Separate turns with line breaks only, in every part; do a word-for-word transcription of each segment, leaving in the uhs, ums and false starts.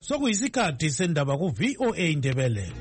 sokuyisikhathi sendaba ku V O A Ndebele.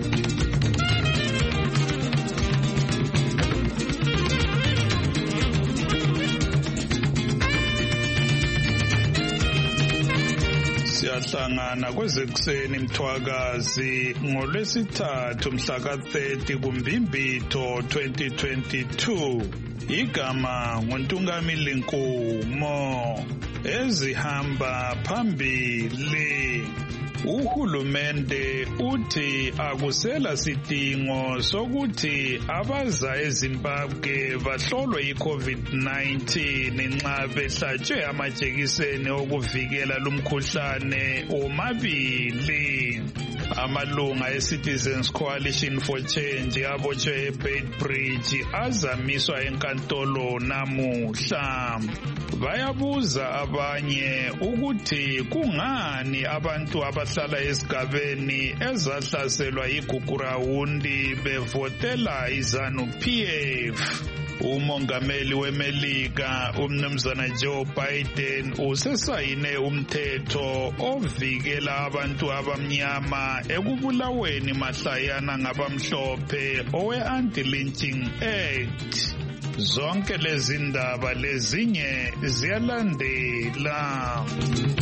Siyahlangana kwezekuseni mthwakazi ngolwesithathu mhla ka thirty kuMbimbitho twenty twenty-two. Igama nguNtungamili Nkumo. Ezihamba phambili. Uhulumende uthi akusela sidingo sokuthi abaza eZimbabwe bahlolwe iCovid nineteen nxa behlatshwe amajekiseni okuvikela lumkhuhlane omabili. Amalunga eCitizens Coalition for Change abotshwe eBeitbridge azamiswa enkantolo namuhla. Bayabuza abanye ukuthi kungani abantu abahlala esigabeni ezahlaselwa igugurawundi bevotela iZanu-P F. Umongameli weMelika umnumzana Joe Biden usesayine umthetho ovikela abantu abamnyama ekubulaweni mahlayana ngabamhlophe owe-Anti-Lynching Act. Zonke lezi ndaba lezinye ziyalandela.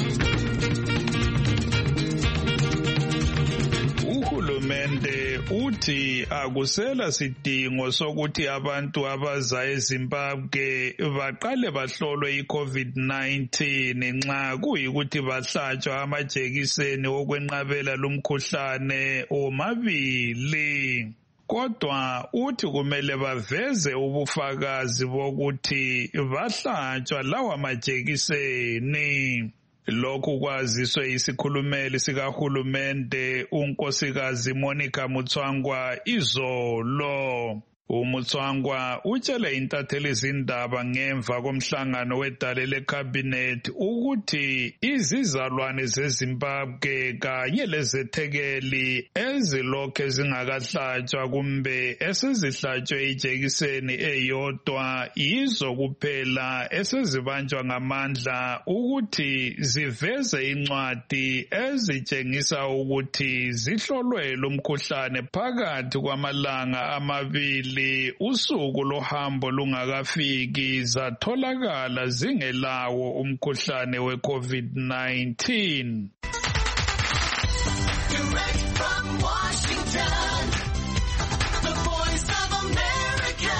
Uhulumende uthi akusela sidingo sokuthi abantu abaza eZimbabwe baqale bahlolwe iCovid nineteen nxa kuyikuthi bahlatshwa amajekiseni okwenqabela lumkhuhlane omabili. Kodwa uthi kumele baveze ubufakazi bokuthi bahlatshwa lawa majekiseni. Lokhu kwaziswe isikhulumeli sikahulumende unkosikazi Monica Mutswangwa izolo. uMutswangwa utshele intatheli izindaba ngemva komhlangano wedale lecabinet ukuthi izizalwane zeZimbabwe kanye lezethekeli ezilokhe zingakahlatshwa kumbe esezihlatshwe ijekiseni eyodwa yizo kuphela esezibanjwa ngamandla ukuthi ziveze incwadi ezitshengisa ukuthi zihlolwe lumkhuhlane phakathi kwamalanga amabili usuku lohambo lungakafiki zatholakala zingelawo umkhuhlane weCovid nineteen.
Direct from Washington, the Voice of America,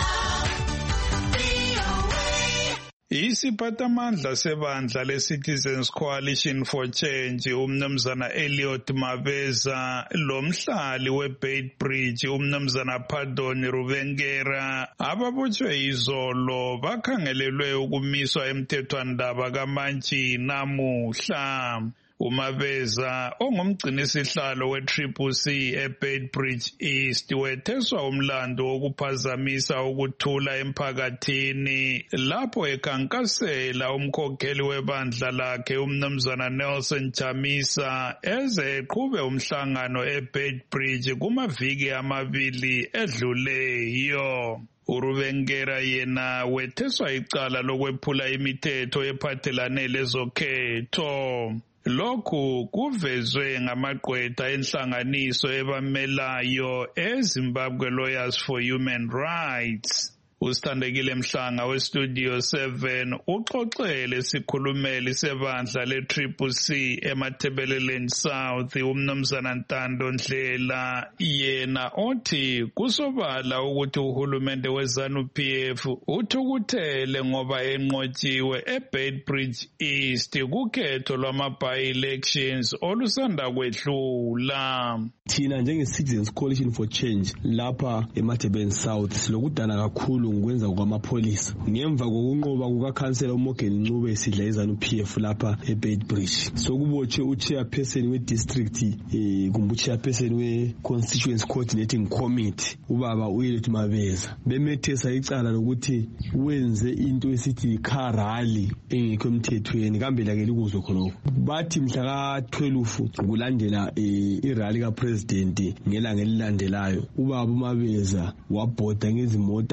V O A.
Isiphathamandla sebandla leCitizens Coalition for Change umnumzana Elliot Mabeza lomhlali weBeitbridge umnumzana Pardon Rubengera ababotshwe izolo bakhangelelwe ukumiswa emthethwandaba kaMantshi namuhla. uMabeza ongumgcinisihlalo we-Triple C eBeitbridge East wetheswa umlando wokuphazamisa ukuthula emphakathini lapho ekhankasela umkhokheli webandla lakhe umnumzana Nelson Chamisa eze eqhube umhlangano eBeitbridge kumaviki amabili edluleyo. uRubengera yena wetheswa icala lokwephula imithetho ephathelane lezokhetho. Lokhu kuvezwe ngamagqwetha enhlanganiso ebamelayo eZimbabwe Lawyers for Human Rights. Usithandekile Mhlanga weStudio seven uxoxele isikhulumeli sebandla leTriple C eMathebeleleni South umnumzana Ntando Ndlela yena othi kusobala ukuthi uhulumende weZanu-P F uthukuthele ngoba enqotshiwe eBeitbridge East kukhetho lwama-by-elections olusanda kwedlula.
Thina njenge-Citizens Coalition for Change lapha eMathebeleni South silokudana kakhulu ngokwenza kwamapholisa ngemva kokunqoba kukakhansela uMorgan Ncube esidla iZanu-P F lapha eBeitbridge. Sokubotshwe uchairperson we-district eh kumbe uchairperson we-constituency coordinating committee ubaba uElliot Mabeza bemethesa icala lokuthi wenze into esithi car rally engekho emthethweni kambe lakeli kuzo khonoko. Bathi mhla ka twelve kulandela irally kapresident ngelanga elilandelayo ubaba uMabeza wabhoda ngezimota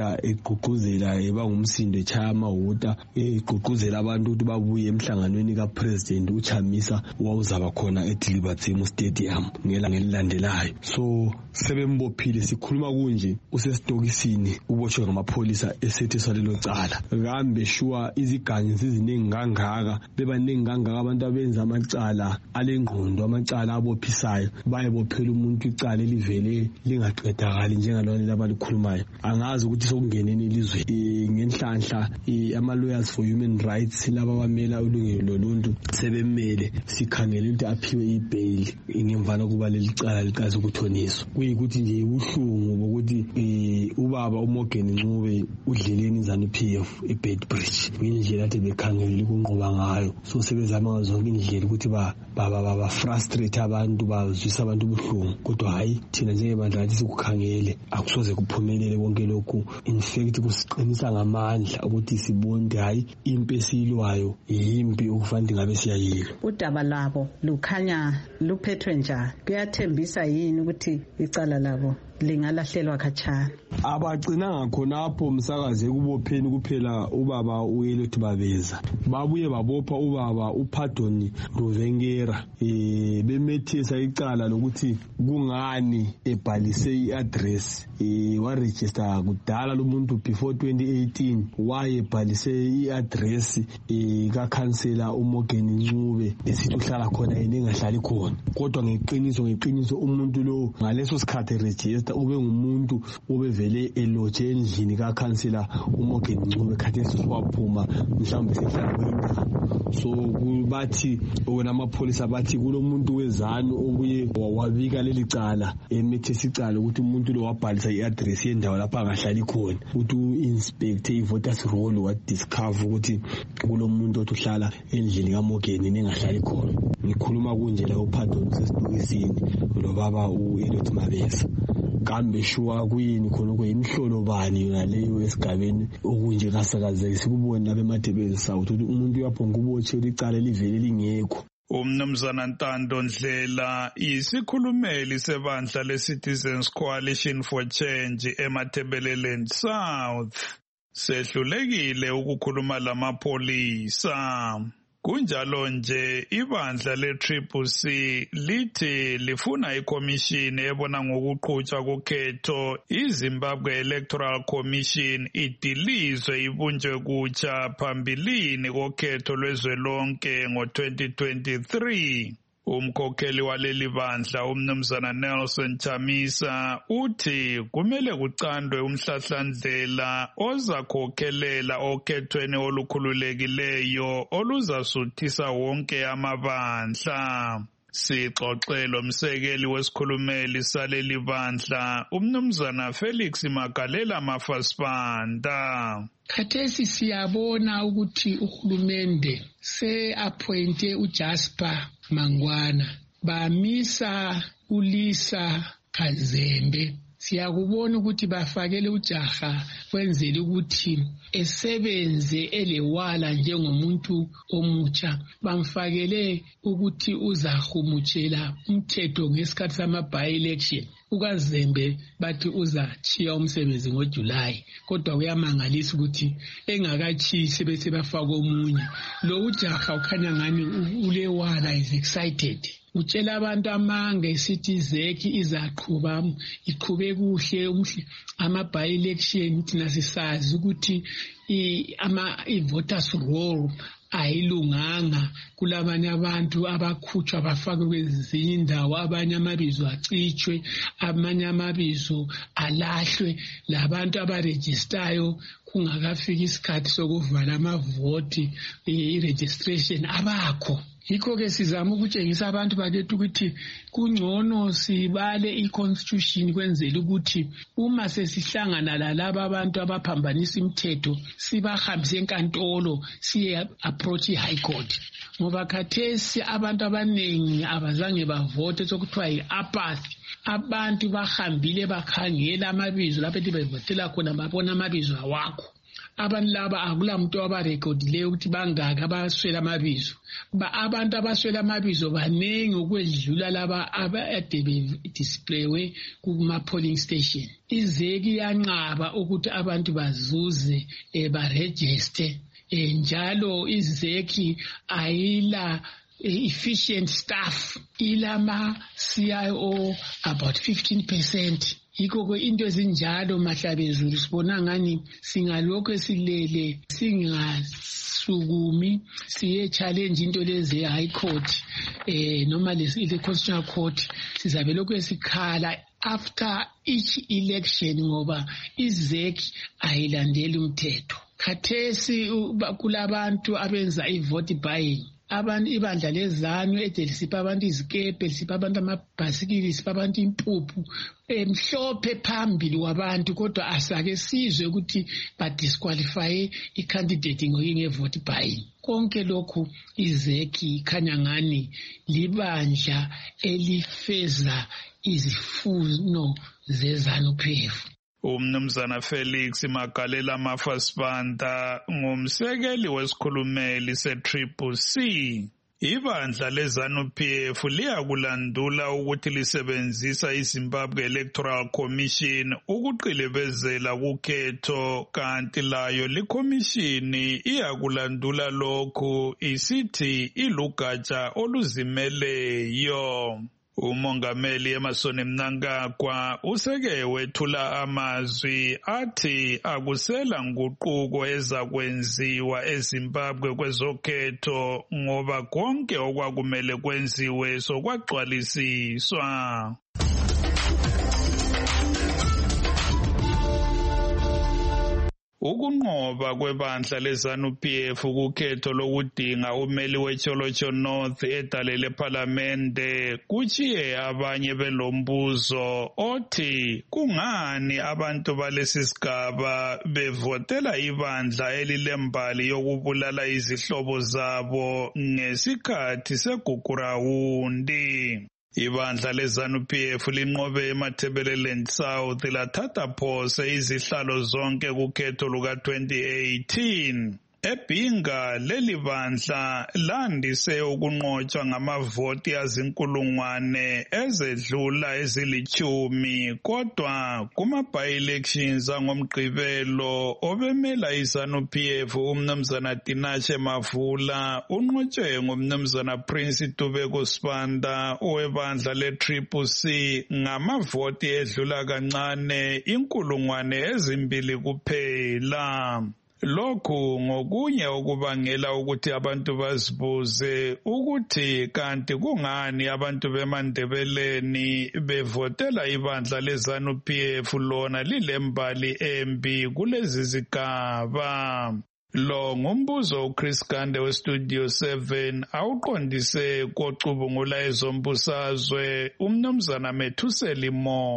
egqugquzela ebangumsindo echaya amahota egqugquzela abantu ukuthi babuye emhlanganweni kapresident uChamisa wawuzaba khona eDilibatsemu Stadium ngelanga elilandelayo. So sebembophile sikhuluma kunje usesitokisini ubotshwe ngamapholisa esethe salelo cala. Kambe shuwa izigangi siziningi kangaka bebaningi kangaka abantu abenza amacala alengqondo amacala abophisayo bayebophela umuntu icala elivele lingaqedakali njengalona labalikhulumayo. Angazi ukuthi sokungeneni ilizwe ngenhlanhla ama lawyers for human rights laba bamela ulungelo loluntu sebemele sikhangele ukuthi aphiwe ibail ngemvana kuba lelicala likazi ukuthoniswa. Kuyikuthi nje ubuhlungu bokuthi ubaba uMorgan Ncube udleleni ZANU-P F eBedbridge indlela athi bekhangele ukunqoba ngayo. So sebezama zonke indlela ukuthi ba baba frustrate abantu bazwisa abantu ubuhlungu kodwa hayi thina njengebandla lathi sikukhangele akusoze kuphumelele konke lokhu. In fact kusiqinisa ngamandla ukuthi sibonde hayi impi esilwayo yimpi okufanele ngabe siyayila.
Udaba labo lukhanya luphethwe njani? Kuyathembisa yini ukuthi icala labo lingalahlelwa khatshana?
Abagcina khonapho umsakaze kubopheni kuphela ubaba uEliot Mabeza. Babuye babopha ubaba uPardon Ruvengera eh bemethesa icala lokuthi kungani ebhalise iaddress eh wa register kudala lo muntu before twenty eighteen waye ebhalise iaddress eh ka councilor uMorgan Ncube esithi uhlala khona yena engahlali khona. Kodwa ngeqiniso ngeqiniso umuntu lo ngaleso sikhathi register ube ngumuntu obevele eloje endlini ka councilor uMorgan Ncube khathesi swaphuma mhlawumbe sehlala kwindawo. So bathi wena amapholisa bathi kulomuntu wezanu obuye wabika leli cala emethesa icala ukuthi umuntu lo wabhalisa iaddress yendawo lapha angahlali khona ukuthi uinspector ivoters roll wa discover ukuthi kulomuntu othi uhlala endlini kaMorgan nengahlali khona. Ngikhuluma kunje la uPardon sesitokisini lo baba uEliot Mabeza. Kambe shuwa kuyini khona kuyimhlolo bani yona leyo esigabeni okunje kasakazeke sikubona beMathebeni South ukuthi umuntu uyaphonga ubotshe licala livele lingekho.
Umnumzana Ntando Ndlela isikhulumeli sebandla leCitizens Coalition for Change eMathebeleland South sehlulekile ukukhuluma lamapholisa. Kunjalo nje ibandla le-Triple C lithi lifuna ikomishini ebona ngokuqhutshwa kokhetho iZimbabwe Electoral Commission idilizwe ibunjwe kutsha phambilini kokhetho lwezwelonke ngo-twenty twenty-three. Umkhokheli waleli bandla umnumzana Nelson Chamisa uthi kumele kucandwe umhlahlandlela ozakhokhelela okhethweni olukhululekileyo oluzasuthisa wonke amabandla. Sixoxelo msekeli wesikhulumeli saleli bandla umnumzana Felix Magalela Mafasipanda.
Khathesi siyabona ukuthi uhulumende se-appointe uJasper Mangwana bamisa uLisa Kazembe. Siyakubona ukuthi bafakele ujaha kwenzela ukuthi esebenze elewala njengomuntu omutsha. Bamfakele ukuthi uzahumutshela umthetho ngesikhathi sama by-election. UKazembe bathi uzachiya umsebenzi ngoJuly kodwa kuyamangalisa ukuthi engakachisi bese bafaka omunye. Lo ujaha ukhanya ngani ulewala is excited. Utshela abantu amanga esithi zeki izaqhuba iqhube kuhle umhle ama by election thina sisazi ukuthi ama voters roll ayilunganga kulabanye abantu abakhutshwa bafakwe kwezinye indawo abanye amabizo acitshwe amanye amabizo alahlwe labantu abaregistayo kungakafika isikhathi sokuvala amavoti i-registration abakho. Yikho ke sizama ukutshengisa abantu bakethu ukuthi kungcono sibale i-constitution kwenzela ukuthi uma sesihlangana lalabo abantu abaphambanisa imithetho sibahambise enkantolo siye approach i-high court. Ngoba khathesi abantu abaningi abazange bavote sokuthiwa yi-apathy. Abantu bahambile bakhangela amabizo lapho ethi bevotela khona babona amabizo awakho. abantu laba akulamuntu abarekhodileyo ukuthi bangaka abaswela amabizo ba abantu abaswela amabizo banengi ukwedlula laba abade bedisplaye kuma polling station. Izeki yanqaba ukuthi abantu bazuze baregister njalo izeki ayila efficient staff ilama C I O about fifteen percent. Yikho into ezinjalo Mahlabezulu sibona ngani singalokho esilele singasukumi siye challenge into lezi high court eh noma lesi le constitutional court sizabe lokho esikhala after each election ngoba izeki ayilandeli umthetho. Khathesi kulabantu abenza ivote buying. Abantu ibandla lezanu edelisipha abantu izikepe lisipha abantu amabhasikili lisipha abantu impuphu emhlophe phambili wabantu kodwa asake sizwe ukuthi ba disqualify icandidate ngevote buying. Konke lokhu izeki khanya ngani libandla elifeza izifuno zezanu P F.
Umnumzana Felix Magalela Mafasibanda ngumsekeli wesikhulumeli se-Triple C. Ibandla lezanu P F liyakulandula ukuthi lisebenzisa iZimbabwe Electoral Commission ukuqilebezela kukhetho kanti layo likhomishini iyakulandula lokhu isithi ilugatsha oluzimeleyo. Umongameli Emmerson Mnangagwa useke wethula amazwi athi akusela nguquko ezakwenziwa eZimbabwe kwezokhetho ngoba konke okwakumele kwenziwe sokwagcwalisiswa. Ukunqoba kwebandla lezanu P F kukhetho lokudinga umeli weCholocho North edalele parliamente kuchiye abanye belombuzo othi kungani abantu balesisigaba bevotela ibandla elilembali yokubulala izihlobo zabo ngesikhathi segugurawundi. Ibandla lezanu P F linqobe eMatabeleland South lathatha phose izihlalo zonke kukhetho luka twenty eighteen. Ebhinga leli bandla landise ukunqotshwa ngamavoti azinkulungwane ezedlula ezilichumi kodwa kuma by-elections angomgqibelo obemela izanu P F umnumzana Tinashe Mavula unqotshwe ngumnumzana Prince Tubeko Sibanda owebandla le-Triple C ngamavoti edlula kancane inkulungwane ezimbili kuphela. Lokhu ngokunye okubangela ukuthi abantu bazibuze ukuthi kanti kungani abantu beMandebeleni bevotela ibandla lezanu P F lona lilembali embi kulezi zigaba. Lo ngumbuzo uChris Gande weStudio seven awuqondise kocubungula ezombusazwe umnumzana Methuseli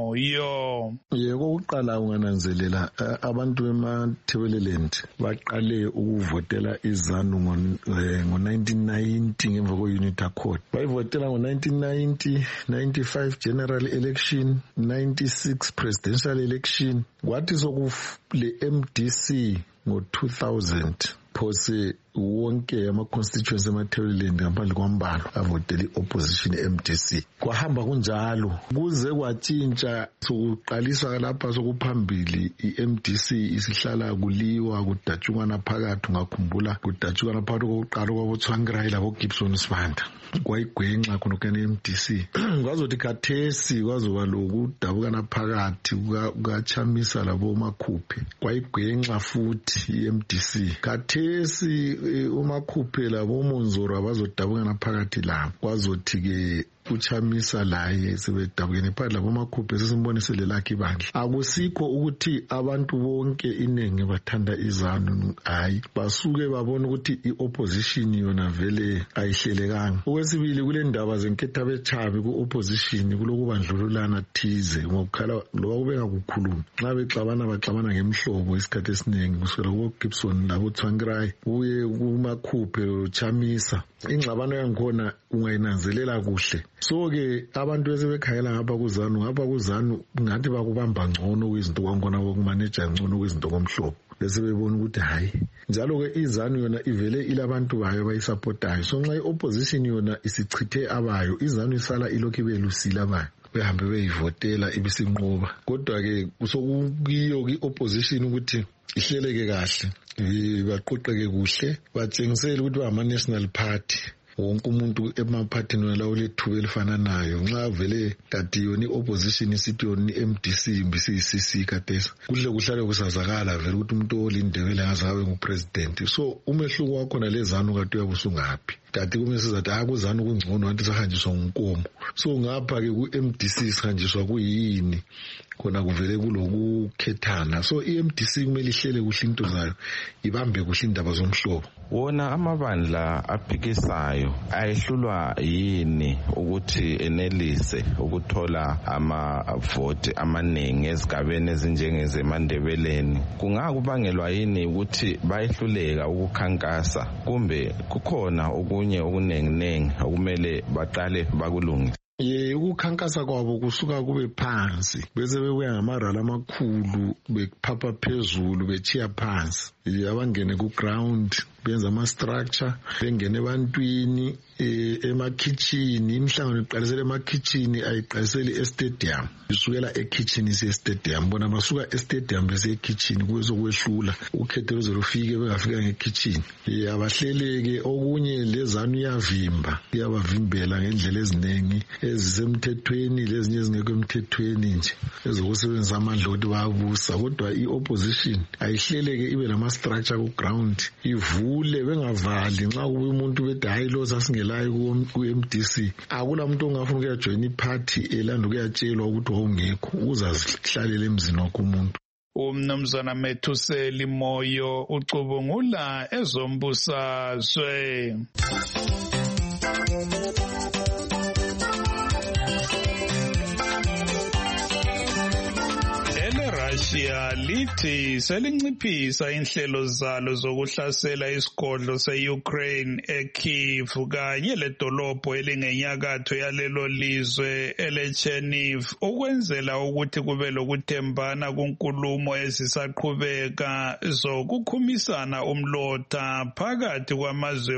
Moyo.
Yebo uqala ungananzelela abantu beMatabeleland baqale ukuvotela izanu ngo nineteen ninety ngemva kwe-Unity Accord. Bayivotela ngo nineteen ninety, ninety-five general election, ninety-six presidential election. Kwathi sokule M D C ngo two thousand phose wonke ama-constituency eMatabeleland ngaphandle kwambalo avotela i-opposition M D C. Kwahamba kunjalo kuze kwatshintsha sokuqaliswa lapha sokuphambili i-M D C isihlala kuliwa kudatshukana phakathi ngakhumbula kudatshukana phakathi kokuqala kwaboTsvangirai laboGibson Sibanda kwayigwenxa khonokane M D C. Kwazothi khathesi kwazoba lokudabukana phakathi kukaChamisa laboMakhuphe kwayigwenxa futhi i-M D C. Khathesi uMakhuphe laboMonzoro abazodabukana phakathi la kwazothi ke uChamisa laye sebedabukene phakathi laboMakhuphe sesimbonisele lakhe ibandla. Akusikho ukuthi abantu bonke inenge bathanda izanu hayi basuke babona ukuthi i-opposition yona vele ayihlelekanga. Okwesibili kule ndaba zenketha bechabe ku-opposition kulokubandlululana thize ngokukhala loba kubenga kukhuluma nxa bexabana baxabana ngemhlobo isikhathi esiningi kusukela kuGibson laboTsvangirai kuye kuMakhuphe loChamisa. Ingxabano yangikhona ungayinanzelela kuhle. So ke abantu besebekhayela ngapha kuzanu ngapha kuzanu ngathi bakubamba ngcono kwizinto kwakhona kokumaneja ngcono kwizinto komhlobo. bese bebona ukuthi hayi njalo ke iZANU yona ivele ilabantu bayo bayisupportayo so nxa i-opposition yona isichithe abayo iZANU isala ilokhu belusila abayo behambe beyivotela ibisinqoba kodwa ke kusokukiyo ki-opposition ukuthi ihleleke kahle baqoqeke kuhle batshengisele ukuthi bama-national party wonke umuntu emaphathini lawo lethuba elifananayo nxa vele kati yona i-opposition isithi yona i-M D C mbisi-C C kadesa kuhle kuhlale kusazakala vele ukuthi umuntu olindebele ngazabe ngupresident so umehluko wakhona leZANU kati uyabusungaphi kati kumele sizathi ah kuZANU kungcono kanti sahanjiswa ngunkomo so ngapha ke ku-M D C sihanjiswa kuyini khona kuvele kulokukhethana so i-M D C kumele ihlele kuhle into zayo ibambe kuhle indaba zomhlobo
wona amabandla aphikisayo ayehlulwa yini ukuthi enelise ukuthola amavoti amaningi ezigabeni ezinjengezemandebeleni kungakubangelwa yini ukuthi bayehluleka ukukhankasa kumbe kukhona okunye okunenginengi okumele baqale bakulungise
ye ukukhankasa kwabo kusuka kube phansi bese bebuya ngamarala amakhulu bephapha phezulu bechiya phansi abangene ku ground benza ama structure bengene ebantwini emakhitchini imihlangano iqalisele emakhitchini ayiqaliseli estadium isukela ekitchen ise stadium bona basuka estadium bese ekitchen kuzo kwehlula ukhetho lozolufike bengafika ngekitchen abahleleke okunye leZANU iyavimba iyabavimbela ngendlela ezinengi ezisemthethweni lezinye ezingekho emthethweni nje ezokusebenzisa amandla ukuthi bayabusa kodwa i-opposition ayihleleke ibe lama structure ku ground ivule bengavali nxa kube umuntu bethi hayi lo sasingelayo ku-M D C akula muntu ongafuna ukuyajoyina iparty elanda ukuyatshelwa ukuthi wawungekho uzazihlalele emzini wakho umuntu
umnumzana Methuseli Moyo ucubungula ezombusazwe Russia lithi selinciphisa inhlelo zalo zokuhlasela isigodlo se-Ukraine eKyiv kanye ledolobho elingenyakatho yalelo lizwe eleCherniv ukwenzela ukuthi kube lokuthembana kunkulumo ezisaqhubeka zokukhumisana umlotha phakathi kwamazwe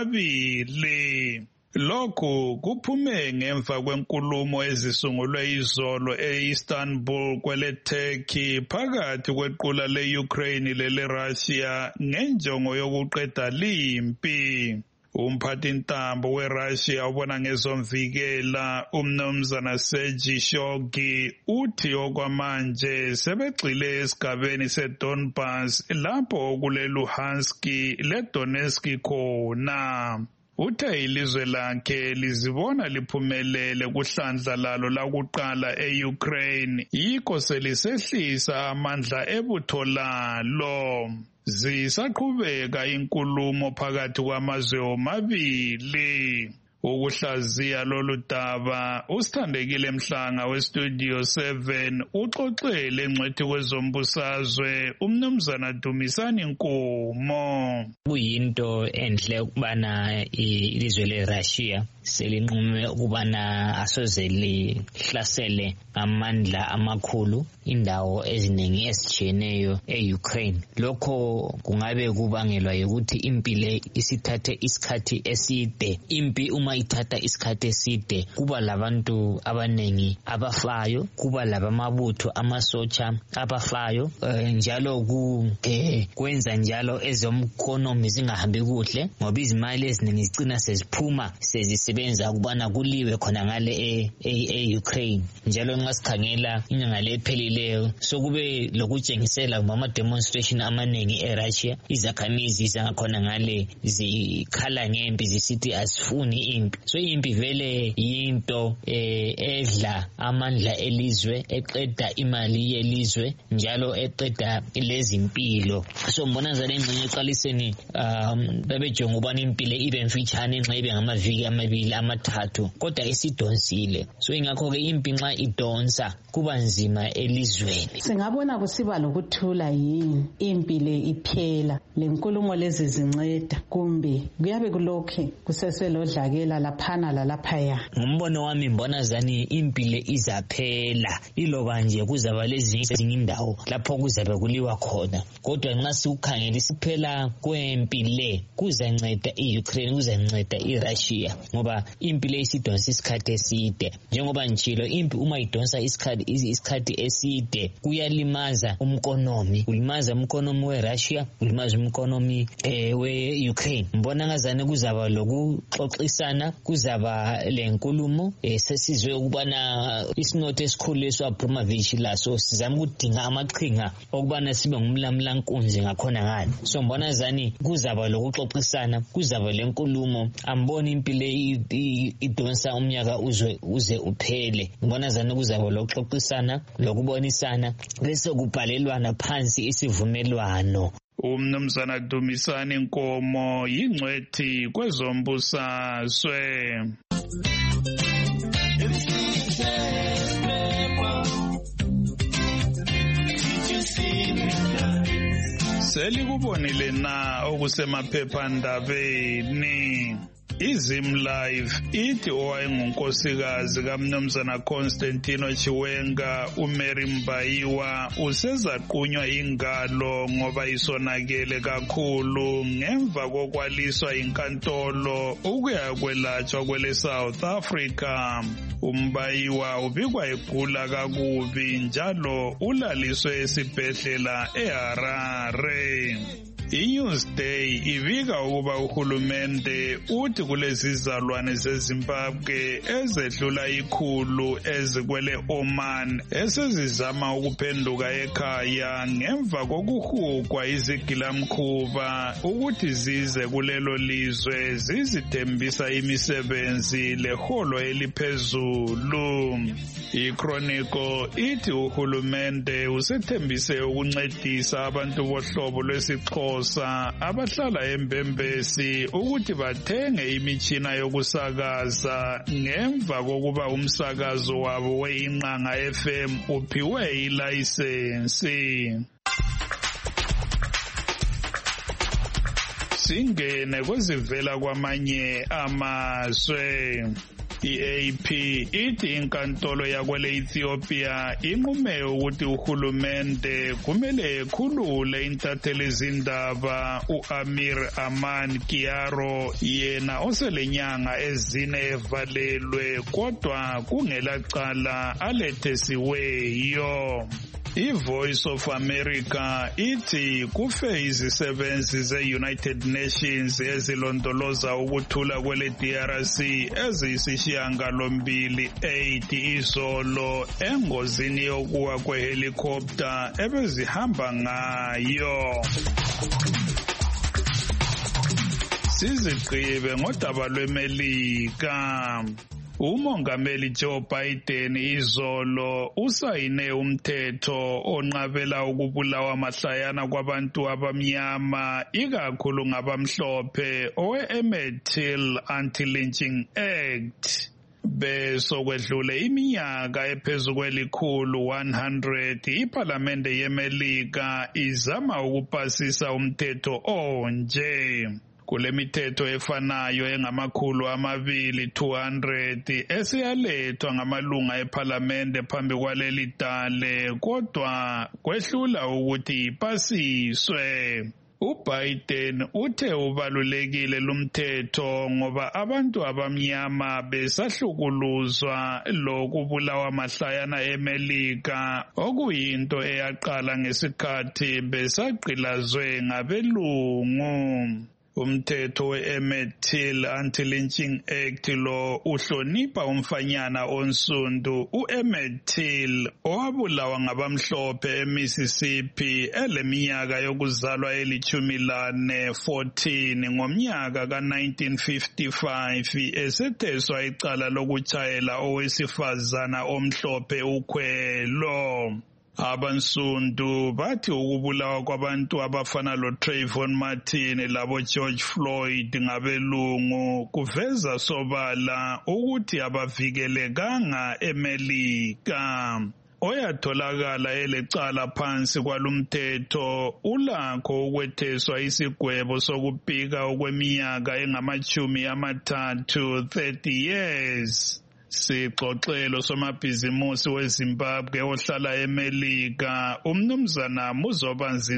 omabili. Lokhu kuphume ngemva kwenkulumo ezisungulwe izolo e-Istanbul kwele-Turkey phakathi kwequla le-Ukraine lele-Russia ngenjongo yokuqeda limpi. Umphathintambo weRussia ubona ngezomvikela umnumzana Sergei Shoigu uthi okwamanje sebegxile esigabeni seDonbas lapho kule-Luhansk le-Donetsk khona. Uthe ilizwe lakhe lizibona liphumelele kuhlandla lalo lakuqala e-Ukraine yikho selisehlisa amandla ebutho lalo. Zisaqhubeka inkulumo phakathi kwamazwe omabili. Ukuhlaziya lolu daba usithandekile Mhlanga westudio seven uxoxele engcwethi kwezombusazwe umnumzana Dumisani Nkomo.
Kuyinto enhle ukubana ilizwe leRussia selinqume ukubana asoze lihlasele amandla amakhulu indawo eziningi ezitshiyeneyo e-Ukraine. Lokho kungabe kubangelwa ukuthi impilo isithathe isikhathi eside. Impi uma ithatha isikhathi eside kuba labantu abanengi abafayo, kuba labamabutho amasotsha abafayo, njalo ku kwenza njalo ezomkhonomi zingahambi kuhle ngoba izimali eziningi zicina seziphuma sezisebenza ukubana kuliwe khona ngale e-Ukraine. Njalo nxa sikhangela inyanga lephelileyo sokube lokutshengisela ngama demonstration amaningi eRussia, izakhamizi zangakhona ngale zikhala ngempi zisithi asifuni impi. So impi vele yinto edla amandla elizwe, eqeda imali yelizwe, njalo eqeda lezimpilo. So mbona zale ngcenye eqaliseni um babejonga ubani impilo ibe mfitshane nxa ibe ngamaviki amabili amabili amathathu kodwa isidonsile. So ingakho ke impi nxa idonsa kuba nzima elizweni.
Singabona kusiba lokuthula yini impi le iphela lenkulumo lezi zinceda kumbe kuyabe kulokhe kuseselodlakela laphana lalaphaya.
Ngombono wami mbona zani impi le izaphela iloba nje kuzaba lezinye indawo lapho kuzabe kuliwa khona kodwa nxa siukhangela isiphela kwempi le kuzanceda iUkraine kuzanceda iRussia ngoba impi le isidonsa isikhathi eside njengoba njalo impi uma idonsa isikhathi isikhathi eside kuyalimaza umkonomi kulimaza umkonomi weRussia kulimaza umkonomi eh, weUkraine. Mbona ngazane kuzaba lokuxoxisana kuzaba lenkulumo eh, sesizwe ukubana isinotho esikhulu leswaPromovich laso sizama ukudinga amaqhinga okubana sibe ngumlamlankunzi ngakhona ngani. So mbona zani kuzaba lokuxoxisana kuzaba lenkulumo amboni impilo idonsa umnyaka uze uze uphele. Mbona zani kuzaba lokuxoxisana lokubonisana bese kubhalelwana phansi isivumelwano.
Umnumzana Dumisani Nkomo yingcwethi kwezombusazwe. Selikubonile na okusemaphephandabeni. Izim Live ithi owayengunkosikazi kaMnumzana Constantino Chiwenga uMary Mbayiwa usezaqunywa ingalo ngoba isonakele kakhulu ngemva kokwaliswa inkantolo ukuya kwelatshwa kwele South Africa. uMbayiwa ubikwa egula kakubi njalo ulaliswe esibhedlela eHarare. iNewsday ibika ukuba uhulumende uthi kulezizalwane zeZimbabwe ezedlula ikhulu ezikwele Oman esezizama ukuphenduka ekhaya ngemva kokuhugwa izigilamkhuba ukuthi zize kulelo lizwe zizithembisa imisebenzi leholo eliphezulu. iChronicle ithi uhulumende usethembise ukuncedisa abantu bohlobo lwesixhosa abahlala eMbembesi ukuthi bathenge imitshina yokusakaza ngemva kokuba umsakazo wabo weInqanga F M uphiwe ilayisensi. Singene kwezivela kwamanye amazwe. I-A P ithi inkantolo yakwele Ethiopia inqume ukuthi uhulumende kumele ekhulule intatheli zindaba uAmir Aman Kiaro yena oselenyanga ezine evalelwe kodwa kungelacala alethesiweyo. iVoice of America ithi kufe izisebenzi ze-United Nations ezilondoloza ukuthula kwele D R C eziyisishiyangalombili eight izolo engozini yokuwa kwehelikopter ebezihamba ngayo. Sizigqibe ngodaba lweMelika. Umongameli Joe Biden izolo usayine umthetho onqabela ukubulawa mahlayana kwabantu abamnyama ikakhulu ngabamhlophe owe-Emmett Till Anti-Lynching Act. Besokwedlule iminyaka ephezu kwelikhulu one hundred iPhalamende yeMelika izama ukupasisa umthetho onje. Kule mithetho efanayo engamakhulu amabili two hundred esiyalethwa ngamalunga ePhalamende phambi kwaleli dale kodwa kwehlula ukuthi ipasiswe. uBiden uthe ubalulekile lumthetho ngoba abantu abamnyama besahlukuluzwa lokubulawa mahlayana eMelika okuyinto eyaqala ngesikhathi besagqilazwe ngabelungu. Umthetho we-Emmett Till Anti-Lynching Act lo uhlonipha umfanyana onsundu u-Emmett Till owabulawa ngabamhlophe eMississippi eleminyaka yokuzalwa elithumi lane fourteen ngomnyaka ka nineteen fifty-five esetheswa icala lokutshayela owesifazana omhlophe ukhwelo. Abansundu bathi ukubulawa kwabantu abafana lo Trayvon Martin labo George Floyd ngabelungu kuveza sobala ukuthi abavikelekanga eMelika. Oyatholakala elecala phansi kwalumthetho ulakho ukwetheswa isigwebo sokubhika okweminyaka engamachumi amathathu thirty years. Sixoxelo somabhizimusi weZimbabwe ohlala eMelika umnumzana Muzobanzi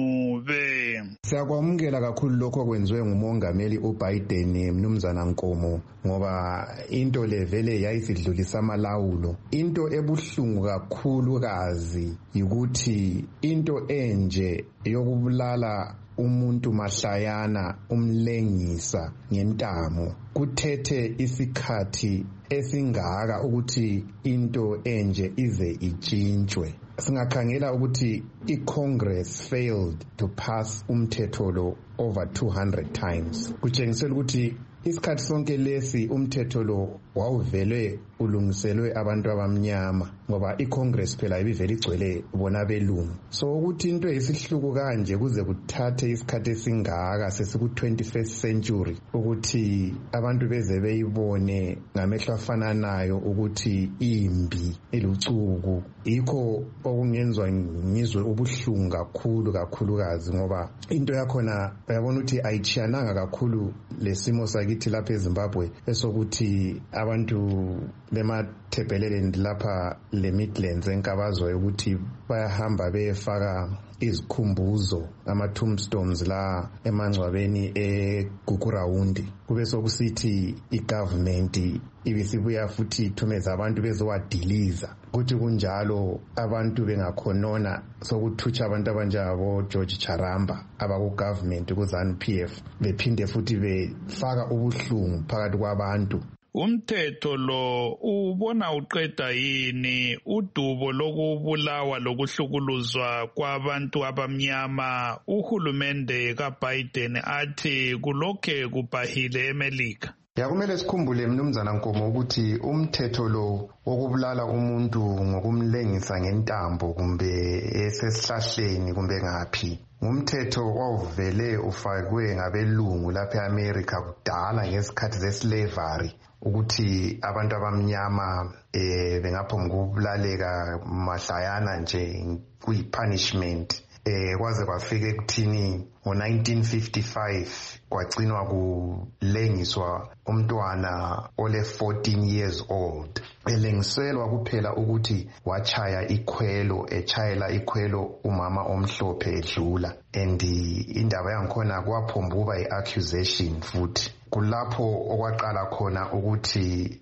Ncube.
Siyakwamukela kakhulu lokho okwenziwe ngumongameli uBiden mnumzana Nkomo ngoba into levele yayisidlulisa amalawulo. Into ebuhlungu kakhulu kazi ukuthi into enje yokubulala umuntu mahlayana umlengisa ngentamo kuthethe isikhathi esingaka ukuthi into enje ize itshintshwe. Singakhangela ukuthi iCongress failed to pass umthetho lo over two hundred times. Kutshengisela ukuthi isikhathi sonke lesi umthetho lo wawuvele ulungiselwe abantu abamnyama ngoba iCongress phela ibivele igcwele bona belungu. So ukuthi into esihluku kanje kuze kuthathe isikhathi esingaka sesiku twenty-first century ukuthi abantu beze beyibone ngamehlo afananayo ukuthi imbi ilucuku, yikho okungenzwa ngizwe ubuhlungu kakhulu kakhulukazi ngoba into yakhona uyabona ukuthi ayichiyananga kakhulu lesimo sakithi lapha eZimbabwe esokuthi abantu bemathebheleleni lapha le Midlands enkabazwa ukuthi bayahamba beyefaka izikhumbuzo ama-tombstones la emangcwabeni eGugurawundi kube sokusithi igovernment ibisibuya futhi ithumeza abantu bezowadiliza kuthi kunjalo abantu bengakhonona sokuthutsha abantu abanjengabo George Charamba abaku-government ku-ZANU-P F bephinde futhi befaka ubuhlungu phakathi kwabantu.
Umthetho lo ubona uqeda yini udubo lokubulawa lokuhlukuluzwa kwabantu abamnyama? Uhulumende kaBiden athi kulokhe kubhahile eMelika.
Ya kumele sikhumbule mnumzana Nkomo ukuthi umthetho lo wokubulala umuntu ngokumlengisa ngentambo kumbe esesihlahleni kumbe ngaphi ngumthetho wawuvele ufakwe ngabelungu lapha eAmerica kudala ngesikhathi zeslavery ukuthi abantu abamnyama eh bengaphomba ukubulaleka mahlayana nje kuyipunishment eh kwaze kwafika ekuthini ngo nineteen fifty-five kwagcinwa kulengiswa umntwana ole fourteen years old elengiselwa kuphela ukuthi wachaya ikhwelo echayela ikhwelo umama omhlophe edlula and indaba yangikhona kwaphomba kuba i-accusation futhi kulapho okwaqala khona ukuthi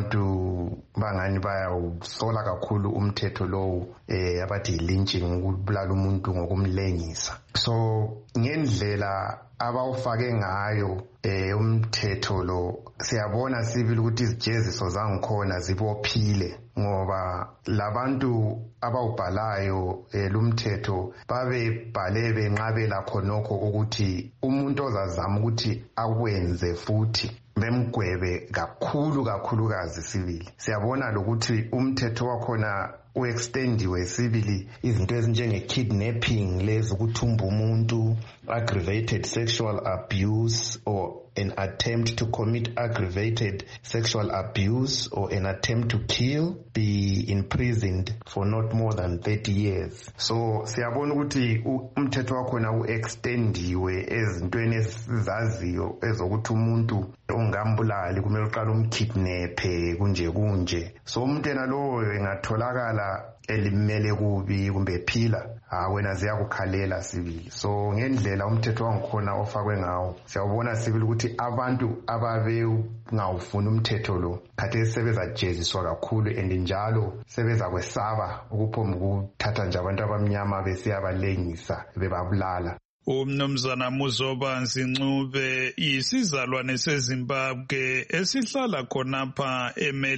abantu bangani bayawusola kakhulu umthetho lowu eh abathi lynching ukubulala umuntu ngokumlengisa. So ngendlela abawufake ngayo eh umthetho lo siyabona sibili ukuthi izijeziso zangikhona zibophile ngoba labantu abawubhalayo lumthetho babe bhale benqabela khonokho ukuthi umuntu ozazama ukuthi akwenze futhi bemgwebe kakhulu kakhulukazi sibili. Siyabona lokuthi umthetho wakhona uextendiwe sibili izinto ezinjenge kidnapping lezi ukuthumba umuntu, aggravated sexual abuse or an attempt to commit aggravated sexual abuse or an attempt to kill, be imprisoned for not more than thirty years. So siyabona ukuthi umthetho wakhona uextendiwe ezintweni ezizaziyo ezokuthi umuntu ongambulali kumele uqala umkidnaphe kunje kunje. So umuntu ena lowo engatholakala elimele kubi kumbe phila ha wena ziyakukhalela sibili. So ngendlela umthetho wangikhona ofakwe ngawo siyabona sibili ukuthi abantu ababe ngawufuna umthetho lo khathe sebezajeziswa kakhulu and njalo sebeza kwesaba ukuphomba ukuthatha nje abantu abamnyama besiyabalengisa bebabulala.
Umnumzana Muzobanzi Ncube isizalwane seZimbabwe esihlala khonapha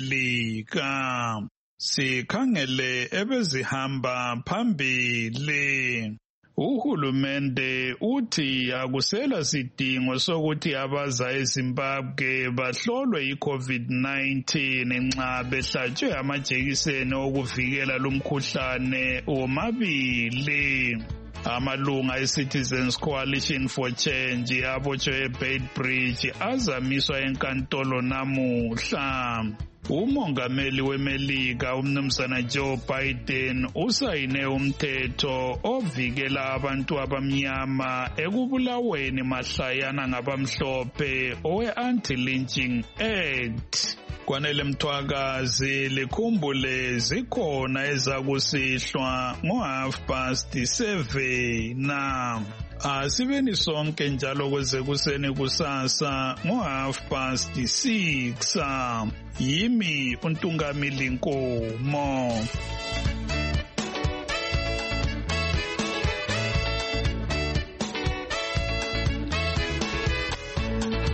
eMelika. Sikhangele ebezihamba phambili. Uhulumende uthi akusela sidingo sokuthi abaza eZimbabwe bahlolwe i-COVID nineteen nxa behlatshwe amajekiseni okuvikela lumkhuhlane omabili. Amalunga e-Citizens Coalition for Change abotshwe eBeitbridge azamiswa enkantolo namuhla. Umongameli weMelika umnumzana Joe Biden usayine umthetho ovikela abantu abamnyama ekubulaweni mahlayana ngabamhlophe owe-Anti-Lynching Act. Kwanele Mthwakazi likhumbule zikhona ezakusihlwa ngo-half past seven na. Asibeni sonke njalo kweze kuseni kusasa ngo-half past six. Yimi uNtungamili Nkomo.